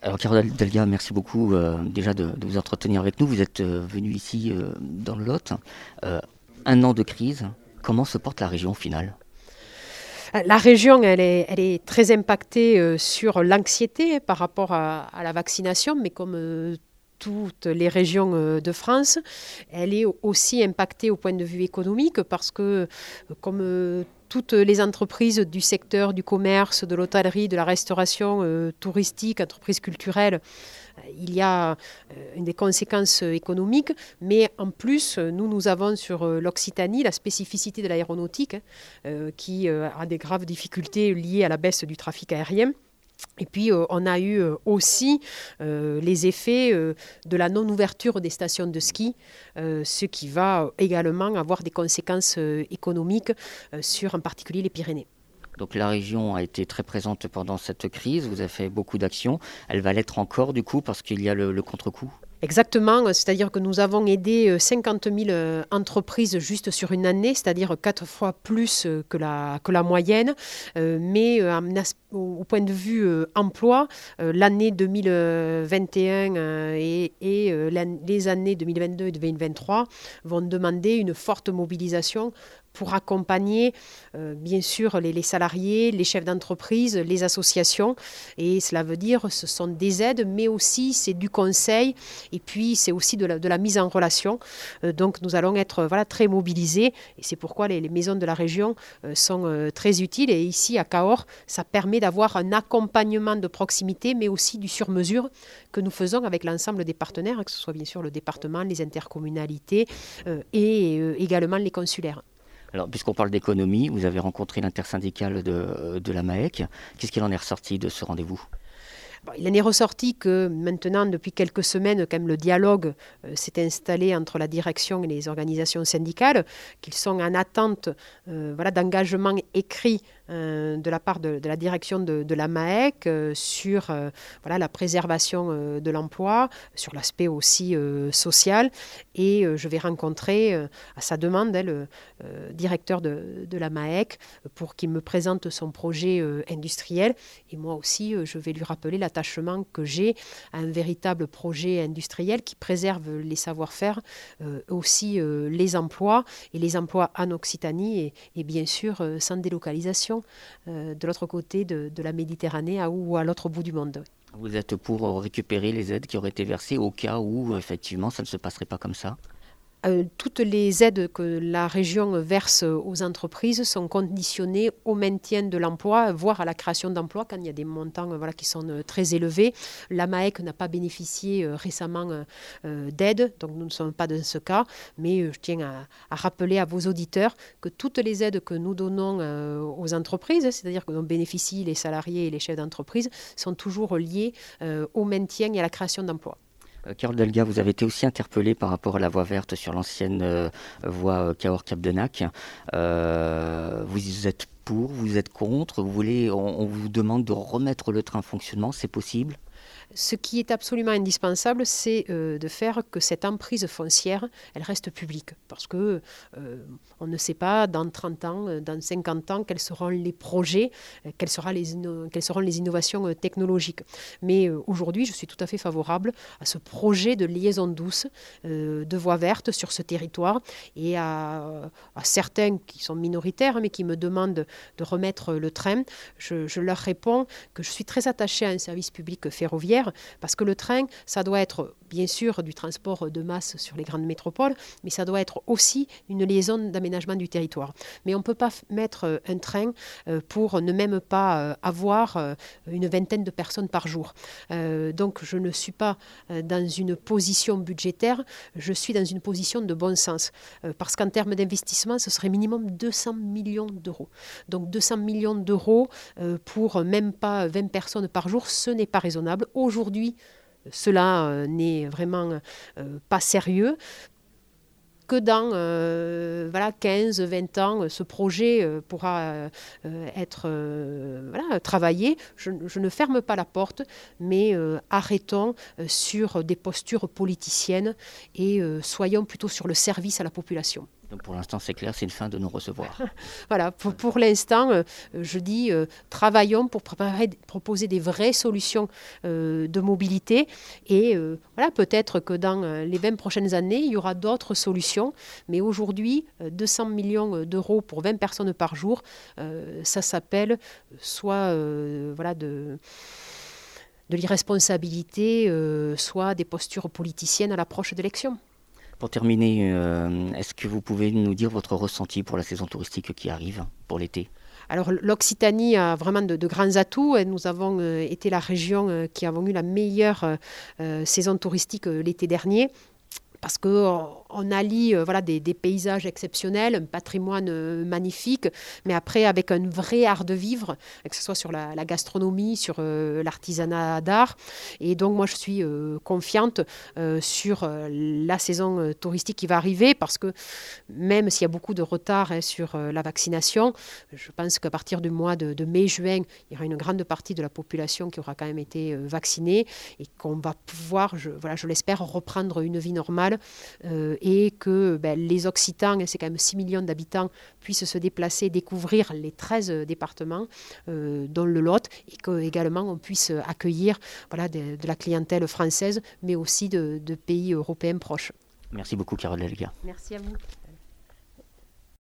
Alors Carole Delga, merci beaucoup déjà de vous entretenir avec nous. Vous êtes venu ici dans le Lot. Euh, un an de crise, comment se porte la région au final? La région, elle est très impactée sur l'anxiété par rapport à la vaccination, mais comme toutes les régions de France, elle est aussi impactée au point de vue économique parce que, comme toutes les entreprises du secteur du commerce, de l'hôtellerie, de la restauration touristique, entreprises culturelles, il y a des conséquences économiques, mais en plus, nous avons sur l'Occitanie la spécificité de l'aéronautique qui a des graves difficultés liées à la baisse du trafic aérien. Et puis, on a eu aussi les effets de la non-ouverture des stations de ski, ce qui va également avoir des conséquences économiques sur en particulier les Pyrénées. Donc la région a été très présente pendant cette crise, vous avez fait beaucoup d'actions. Elle va l'être encore du coup parce qu'il y a le contre-coup. Exactement, c'est-à-dire que nous avons aidé 50 000 entreprises juste sur une année, c'est-à-dire 4 fois plus que la moyenne. Mais au point de vue emploi, l'année 2021 et les années 2022 et 2023 vont demander une forte mobilisation pour accompagner bien sûr les salariés, les chefs d'entreprise, les associations. Et cela veut dire ce sont des aides, mais aussi c'est du conseil et puis c'est aussi de la mise en relation. Donc nous allons être très mobilisés et c'est pourquoi les maisons de la région sont très utiles. Et ici à Cahors, ça permet d'avoir un accompagnement de proximité, mais aussi du sur-mesure que nous faisons avec l'ensemble des partenaires, que ce soit bien sûr le département, les intercommunalités et également les consulaires. Alors puisqu'on parle d'économie, vous avez rencontré l'intersyndicale de la MAEC. Qu'est-ce qu'il en est ressorti de ce rendez-vous? Il en est ressorti que maintenant, depuis quelques semaines, quand même, le dialogue s'est installé entre la direction et les organisations syndicales, qu'ils sont en attente d'engagement écrit de la part de la direction de la MAEC sur la préservation de l'emploi, sur l'aspect aussi social. Et je vais rencontrer à sa demande le directeur de la MAEC pour qu'il me présente son projet industriel. Et moi aussi, je vais lui rappeler l'attachement que j'ai à un véritable projet industriel qui préserve les savoir-faire, aussi les emplois, et les emplois en Occitanie et bien sûr sans délocalisation de l'autre côté de la Méditerranée ou à l'autre bout du monde. Vous êtes pour récupérer les aides qui auraient été versées au cas où effectivement ça ne se passerait pas comme ça? Toutes les aides que la région verse aux entreprises sont conditionnées au maintien de l'emploi, voire à la création d'emplois quand il y a des montants qui sont très élevés. La MAEC n'a pas bénéficié récemment d'aides, donc nous ne sommes pas dans ce cas. Mais je tiens à rappeler à vos auditeurs que toutes les aides que nous donnons aux entreprises, c'est-à-dire que dont bénéficient les salariés et les chefs d'entreprise, sont toujours liées au maintien et à la création d'emplois. Carole Delga, vous avez été aussi interpellée par rapport à la voie verte sur l'ancienne voie Cahors-Cap-de-Nac. Vous êtes pour, vous êtes contre, on vous demande de remettre le train en fonctionnement, c'est possible? Ce qui est absolument indispensable, c'est de faire que cette emprise foncière, elle reste publique. Parce que on ne sait pas dans 30 ans, dans 50 ans, quels seront les projets, quelles seront les innovations technologiques. Mais aujourd'hui, je suis tout à fait favorable à ce projet de liaison douce, de voie verte sur ce territoire. Et à certains qui sont minoritaires, mais qui me demandent de remettre le train, je leur réponds que je suis très attachée à un service public ferroviaire, parce que le train, ça doit être bien sûr du transport de masse sur les grandes métropoles, mais ça doit être aussi une liaison d'aménagement du territoire. Mais on ne peut pas mettre un train pour ne même pas avoir une vingtaine de personnes par jour. Donc je ne suis pas dans une position budgétaire, je suis dans une position de bon sens. Parce qu'en termes d'investissement, ce serait minimum 200 millions d'euros. Donc 200 millions d'euros pour même pas 20 personnes par jour, ce n'est pas raisonnable. Aujourd'hui, cela n'est vraiment pas sérieux. Que dans 15-20 ans, ce projet pourra être travaillé. Je ne ferme pas la porte, mais arrêtons sur des postures politiciennes et soyons plutôt sur le service à la population. Donc pour l'instant, c'est clair, c'est une fin de non-recevoir. Voilà, pour l'instant, je dis, travaillons pour proposer des vraies solutions de mobilité. Et voilà, peut-être que dans les 20 prochaines années, il y aura d'autres solutions. Mais aujourd'hui, 200 millions d'euros pour 20 personnes par jour, ça s'appelle soit de l'irresponsabilité, soit des postures politiciennes à l'approche d'élections. Pour terminer, est-ce que vous pouvez nous dire votre ressenti pour la saison touristique qui arrive pour l'été ? Alors l'Occitanie a vraiment de grands atouts. Et nous avons été la région qui avons eu la meilleure saison touristique l'été dernier. Parce qu'on allie des paysages exceptionnels, un patrimoine magnifique, mais après avec un vrai art de vivre, que ce soit sur la gastronomie, sur l'artisanat d'art. Et donc moi je suis confiante sur la saison touristique qui va arriver, parce que même s'il y a beaucoup de retard sur la vaccination, je pense qu'à partir du mois de mai-juin, il y aura une grande partie de la population qui aura quand même été vaccinée et qu'on va pouvoir, je l'espère, reprendre une vie normale. Et que les Occitans, c'est quand même 6 millions d'habitants, puissent se déplacer, découvrir les 13 départements, dont le Lot, et qu'également on puisse accueillir de la clientèle française, mais aussi de pays européens proches. Merci beaucoup, Carole Delga. Merci à vous.